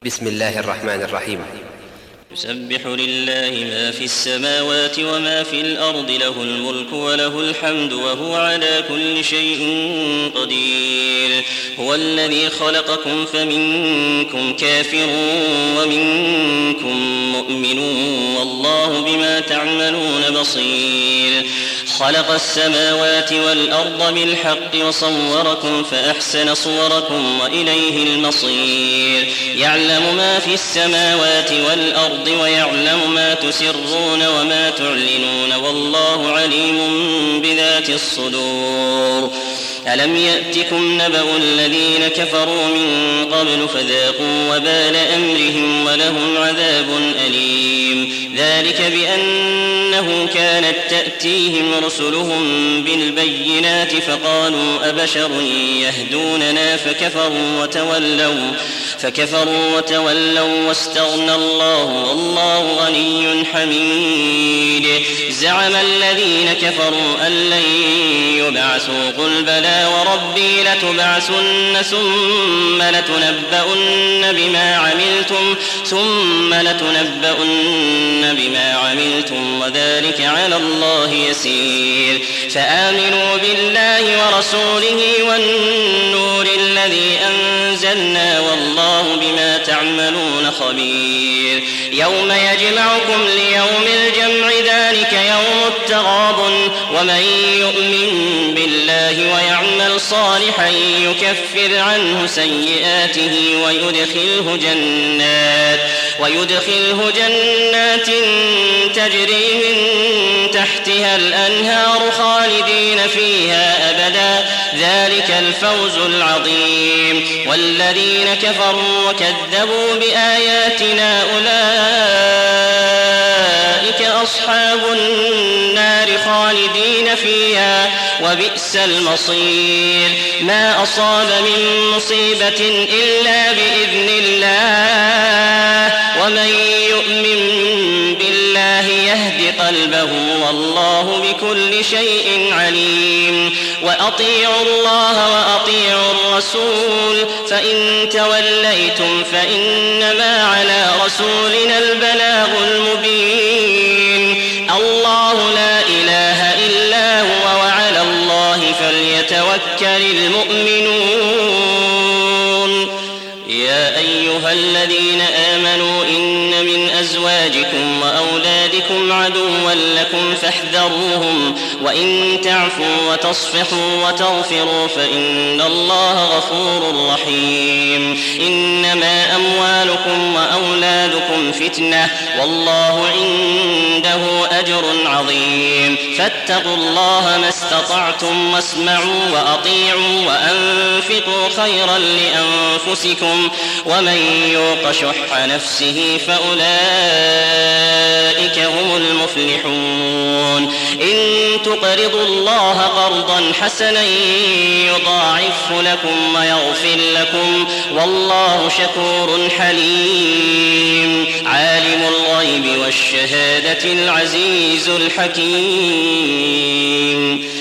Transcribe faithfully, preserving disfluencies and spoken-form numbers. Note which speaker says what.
Speaker 1: بسم الله الرحمن الرحيم.
Speaker 2: يسبح لله ما في السماوات وما في الأرض، له الملك وله الحمد وهو على كل شيء قدير. هو الذي خلقكم فمنكم كافر ومنكم مؤمن والله بما تعملون بصير. خلق السماوات والأرض بالحق وصوركم فأحسن صوركم وإليه المصير. يعلم ما في السماوات والأرض ويعلم ما تسرون وما تعلنون والله عليم بذات الصدور. ألم يأتكم نبأ الذين كفروا من قبل فذاقوا وبال أمرهم ولهم عذاب أليم. ذلك بأنه كانت تأتيهم رسلهم بالبينات فقالوا أبشر يهدوننا فكفروا وتولوا فكفروا وتولوا واستغنى الله والله غني حميد. زعم الذين كفروا أن لن يبعثوا قل بلى وربي لتبعثن ثم لتنبؤن بما عملتم ثم لتنبؤن بما عملتم وذلك على الله يسير. فآمنوا بالله ورسوله والنور الذي أنزلنا والله بما تعملون خبير. يوم يجمعكم ليوم الجمع ذلك يوم التغابن. ومن يؤمن بالله ويعمل صالحا يكفر عنه سيئاته ويدخله جنات ويدخله جنات تجري من تحتها الأنهار خالدين فيها أبدا ذلك الفوز العظيم. والذين كفروا وكذبوا بآياتنا أولئك أصحاب النار خالدين فيها وبئس المصير. ما أصاب من مصيبة إلا بإذن الله ومن يؤمن بالله يهد قلبه والله بكل شيء عليم. وأطيعوا الله وأطيعوا الرسول فإن توليتم فإنما على رسولنا البلاغ المبين. الله لا إله إلا هو وعلى الله فليتوكل المؤمنون. يا أيها الذين آمنوا إن من أزواجكم وأولادكم عدوا لكم فاحذروهم وإن تعفوا وتصفحوا وتغفروا فإن الله غفور رحيم. إنما أموالكم وأولادكم فتنة والله عنده أجر عظيم. فاتقوا الله ما استطعتم واسمعوا وأطيعوا وأنفقوا خيرا لأنفسكم ومن يوق شح نفسه فأولئك هم المفلحون. إن تقرضوا الله قرضا حسنا يضاعفه لكم ويغفر لكم والله شكور حليم. عالم الغيب والشهادة العزيز الحكيم.